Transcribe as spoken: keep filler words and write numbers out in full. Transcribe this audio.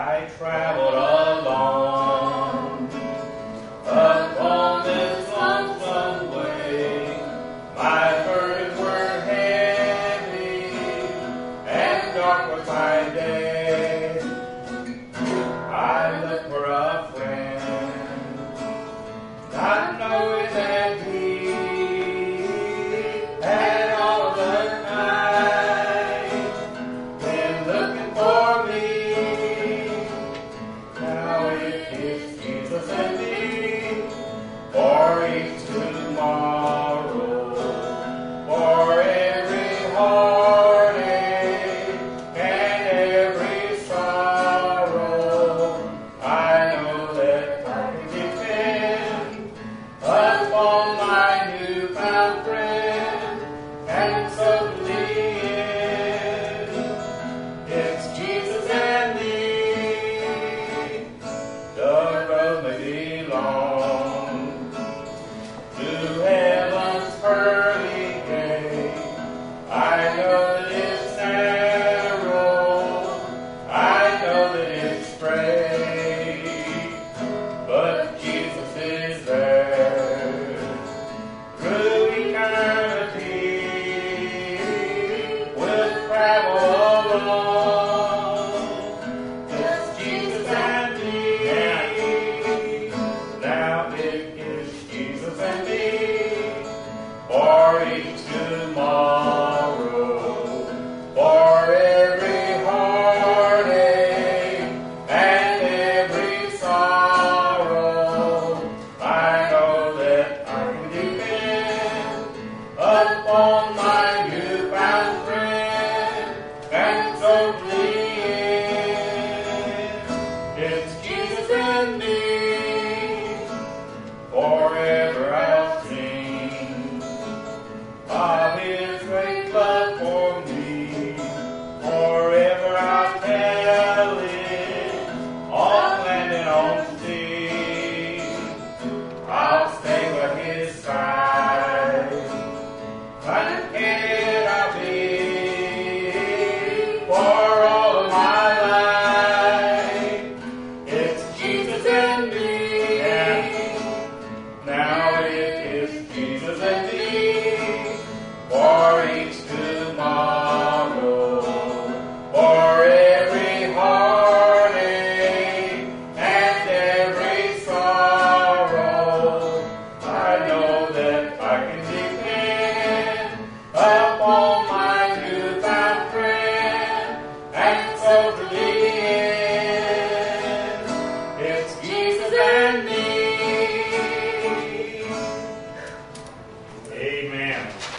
I traveled alone upon this lonesome way. My burdens were heavy and dark was my day. I looked for a friend, not knowing that he had all the night been looking for me. Now it is Jesus and me, for each tomorrow, for every heartache and every sorrow. I know that I can depend upon my newfound friend, and so to the end, it's Jesus and me. The road may be long to heaven's pearly gate. I know that it's narrow, I know that it's straight, but Jesus is there through eternity. We'll travel alone. It's Jesus and me. Now it is Jesus and me, for each tomorrow, for every heartache and every sorrow. I know that I can depend upon my newfound friend, and so to the end, it's Jesus and me. Forever I'll sing of His great love for me. Forever I'll tell it on land and on sea. I'll stay by His side, contented I'll be for all of my life. It's Jesus and me. Now it is Jesus and me, for each tomorrow, for every heartache and every sorrow. I know that I can depend upon my newfound friend, and so to